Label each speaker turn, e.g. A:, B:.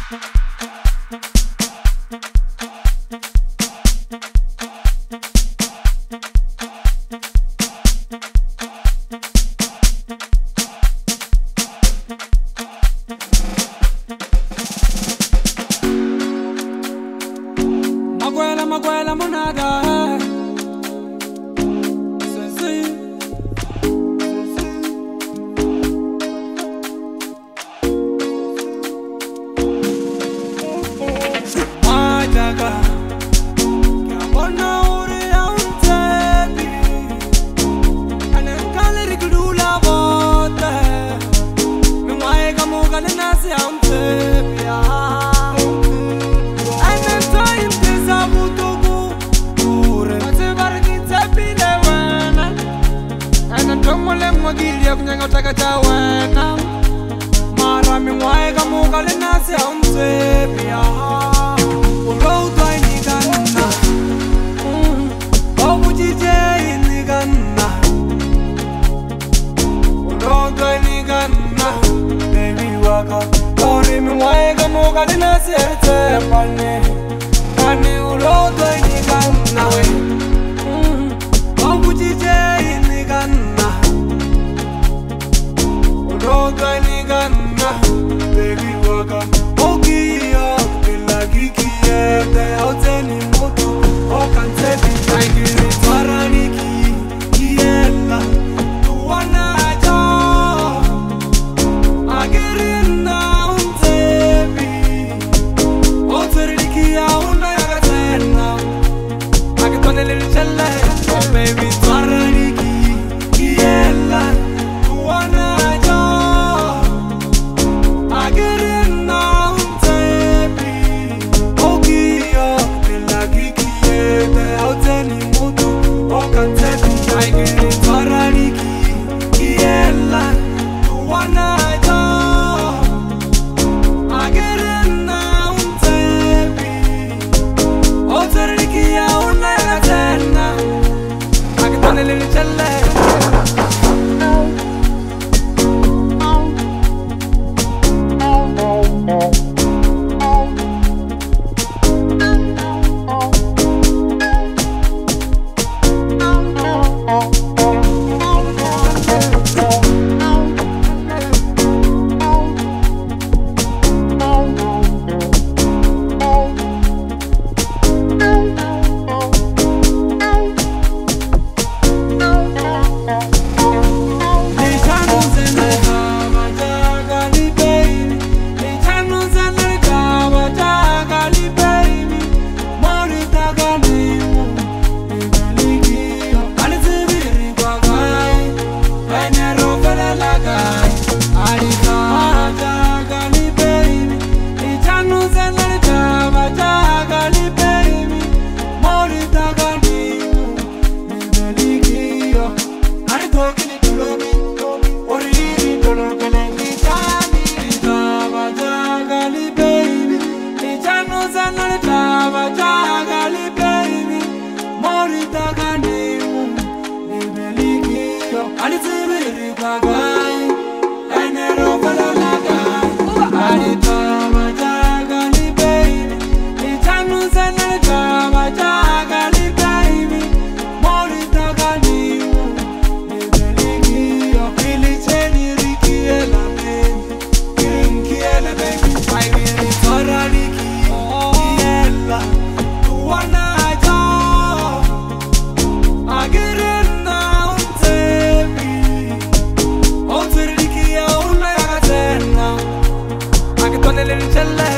A: Maguela monada. Taka tawena mara mi wae kamuka lenasi amtebia ulo twaini ganna obujije ini ganna ulo twaini ganna baby waka ori mi wae kamuka lenasi ertepane ani ulo twaini ganna we obujije ini ganna Rogani ganna, baby waka. Ogiya, ila kikiye, te auteni moto. Okante bitaigiri, paraniki, kiela. Tuwana aja, agirina untebi. Oteriki ya una yagatena, agitone lilichele, baby paraniki, kiela. Tuwana aja. Little